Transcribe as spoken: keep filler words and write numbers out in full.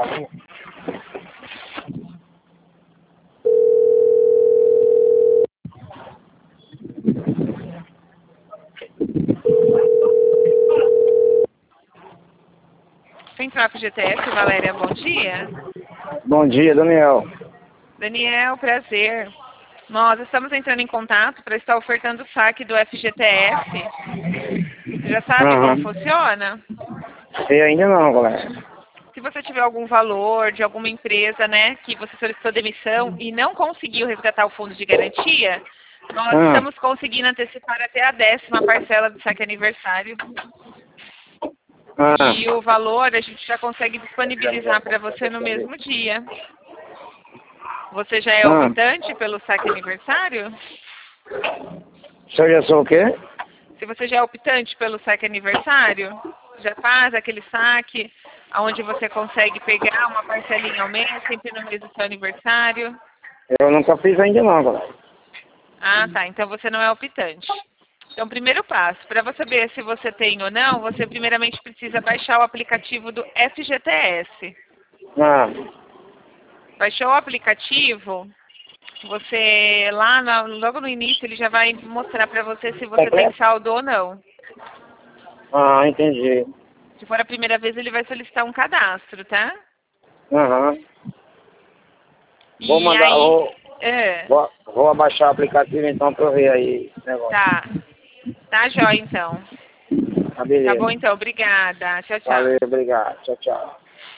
Central F G T S, Valéria, bom dia. Bom dia, Daniel. Daniel, prazer. Nós estamos entrando em contato para estar ofertando o saque do F G T S. Você já sabe Uhum. como funciona? Sei ainda não, galera. Se você tiver algum valor de alguma empresa, né, que você solicitou demissão e não conseguiu resgatar o fundo de garantia, nós Hum. estamos conseguindo antecipar até a décima parcela do saque aniversário. Ah, E o valor a gente já consegue disponibilizar para você no mesmo dia. Você já é Ah. optante pelo saque aniversário? você já sou o quê? Se você já é optante pelo saque aniversário, já faz aquele saque onde você consegue pegar uma parcelinha ao mês, sempre no mês do seu aniversário. Eu nunca fiz ainda não, galera. Ah, tá. Então você não é optante. Então, primeiro passo, para você saber se você tem ou não, você primeiramente precisa baixar o aplicativo do F G T S. Ah, Baixou o aplicativo, você lá na- logo no início ele já vai mostrar para você se você tem saldo ou não. ah, entendi. Se for a primeira vez, ele vai solicitar um cadastro, tá? Aham. Vou E mandar, aí, vou, é, vou, vou abaixar o aplicativo então pra eu ver aí esse negócio. tá. Tá jóia, então. Tá, beleza. Tá bom, então. Obrigada. Tchau, tchau. Valeu, obrigado. Tchau, tchau.